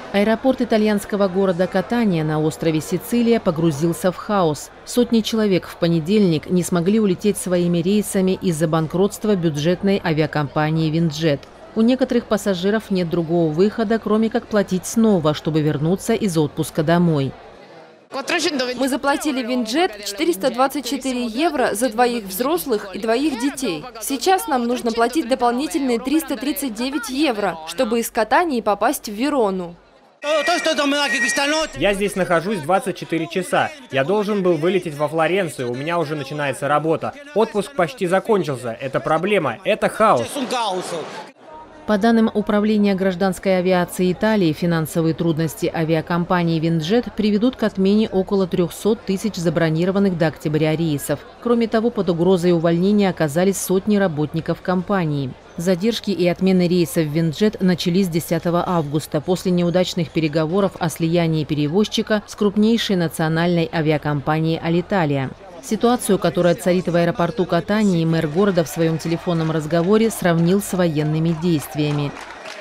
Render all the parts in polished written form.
Аэропорт итальянского города Катания на острове Сицилия погрузился в хаос. Сотни человек в понедельник не смогли улететь своими рейсами из-за банкротства бюджетной авиакомпании «Винджет». У некоторых пассажиров нет другого выхода, кроме как платить снова, чтобы вернуться из отпуска домой. Мы заплатили Винджет 424 евро за двоих взрослых и двоих детей. Сейчас нам нужно платить дополнительные 339 евро, чтобы из Катании попасть в Верону. Я здесь нахожусь 24 часа. Я должен был вылететь во Флоренцию, у меня уже начинается работа. Отпуск почти закончился. Это проблема, это хаос. По данным Управления гражданской авиации Италии, финансовые трудности авиакомпании «Винджет» приведут к отмене около 300 тысяч забронированных до октября рейсов. Кроме того, под угрозой увольнения оказались сотни работников компании. Задержки и отмены рейсов «Винджет» начались 10 августа после неудачных переговоров о слиянии перевозчика с крупнейшей национальной авиакомпанией «Алиталия». Ситуацию, которая царит в аэропорту Катании, мэр города в своем телефонном разговоре сравнил с военными действиями.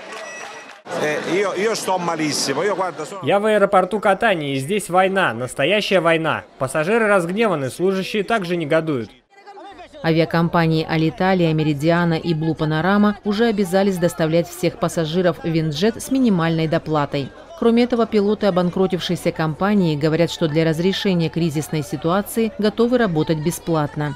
Я в аэропорту Катании, и здесь война, настоящая война. Пассажиры разгневаны, служащие также негодуют. Авиакомпании «Алиталия», «Меридиана» и «Блу Панорама» уже обязались доставлять всех пассажиров «Винджет» с минимальной доплатой. Кроме этого, пилоты обанкротившейся компании говорят, что для разрешения кризисной ситуации готовы работать бесплатно.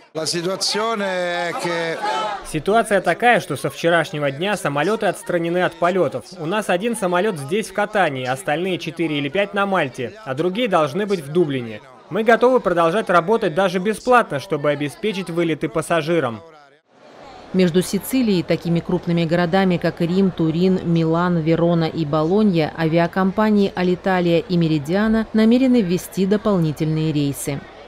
Ситуация такая, что со вчерашнего дня самолеты отстранены от полетов. У нас один самолет здесь, в Катании, остальные 4 или 5 на Мальте, а другие должны быть в Дублине. Мы готовы продолжать работать даже бесплатно, чтобы обеспечить вылеты пассажирам. Между Сицилией и такими крупными городами, как Рим, Турин, Милан, Верона и Болонья, авиакомпании «Алиталия» и «Меридиана» намерены ввести дополнительные рейсы.